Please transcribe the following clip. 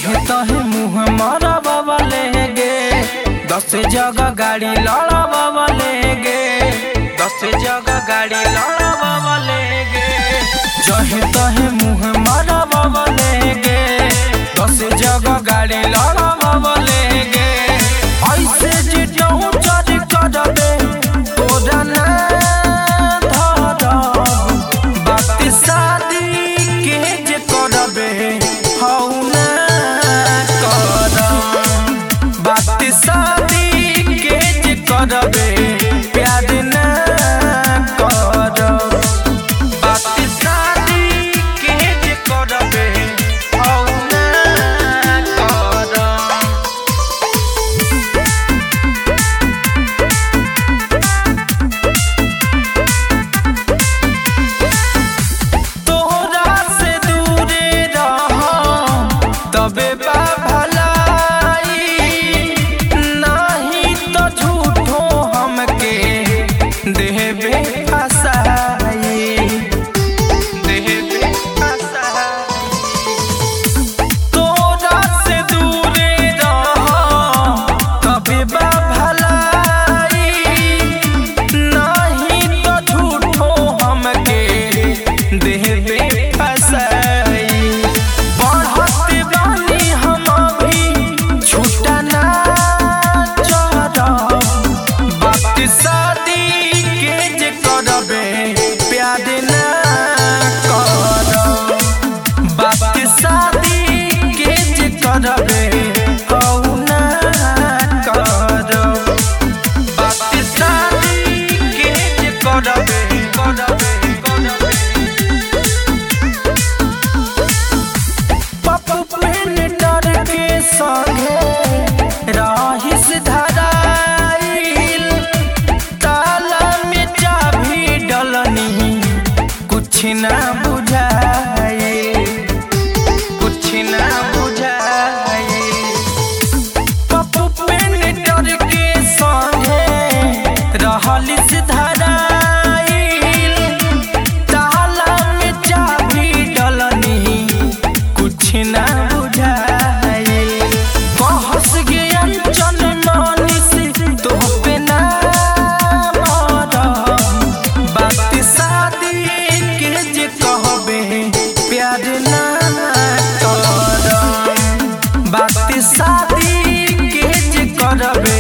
जहे तहे मुँह मारवा लेगे 10 जगह गाड़ी लड़वा लेगे 10 जगह गाड़ी लड़वा लेगे जहे तहे मुँह मारवा लेगे 10 जगह गाड़ी लड़वा लेगे ऐसे जिटहु चोरी करबे तोरा ना धरब बात शादी के जे करबे हौ ना करब बात शादी के जे करबे प्यार ना करब बात शादी के जे करबे हौ ना करब। तोहरा से दूरे रहम तबे बा भलाई नहीं तो झूठो हमके देबे फसाई देबे फसाई। तोहरा से दूरे रहम तबे बा भलाई नहीं तो झूठो हमके देबे फसाई। बढ़त बानी हम अभी छूटा ना चढ़ब बात शादी के जे करबे प्यार ना करब बात शादी के जे करबे हौ ना करब बात शादी के जे करबे पप्पू पेंटर के संगे रहिस धराइल ताला में चाभी डलनी कुछ ना बुझाइल कुछ ना बुझाइल। पप्पू पेंटर के संगे रहलिस धराइल ताला में चाभी डलनी कुछ ना बुझाइल। कहस गे अंचल मानिस तोहपे ना मरब बात शादी के जे कहबे प्यार ना करब बात शादी के जे करबे